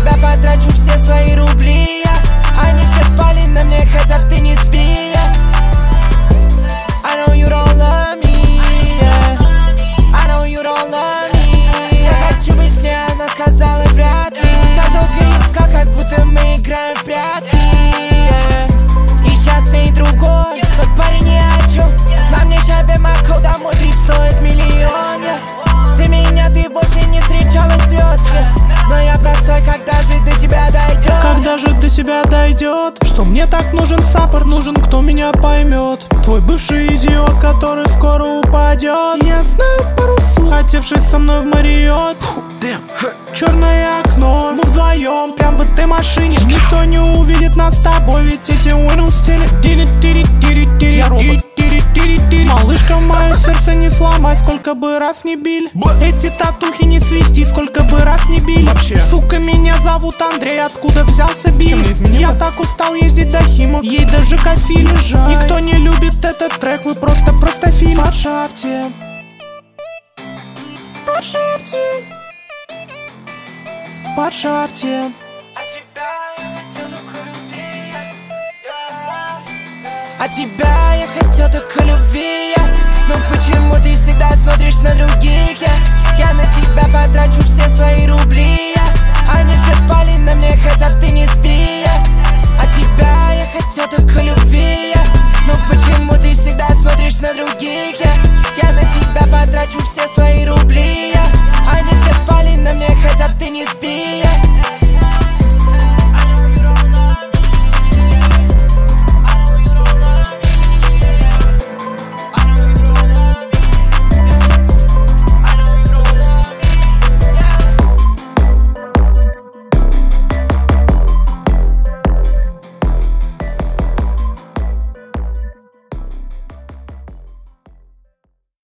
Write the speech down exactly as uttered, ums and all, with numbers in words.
тебя потрачу все свои рубли. Они все спали на мне, хотя ты не спи. I know you don't love me, yeah. I know you don't love me. Я хочу быть с ней, она сказала вряд ли. Так долго искал, как будто мы играем в прятки, yeah. И сейчас ты другой, тот парень ни о чем. На мне шаве Мако, да мой трип стоит миллион, yeah. Ты меня, ты больше не встречала звезд, yeah. Но я простой, когда же до тебя дойдет? Когда же до тебя дойдет? Что мне так нужен саппорт, нужен кто меня поймет. Твой бывший идиот, который скоро упадет. Я знаю пару слов, хотевший со мной в Мариот. Черное окно, мы вдвоем, прям в этой машине. Никто не увидит нас с тобой, ведь эти Windows теле. Я робот. Малышка, мое сердце не сломай, сколько бы раз не били. Эти татухи не свести, сколько бы раз не били. Вообще. Сука, меня зовут Андрей, откуда взялся Билли? Я так устал ездить до Химок, ей даже кофе. Никто не любит этот трек, вы просто простофили. Подшарьте, подшарьте, подшарьте. А тебя я хотел только любви, но почему ты всегда смотришь на других?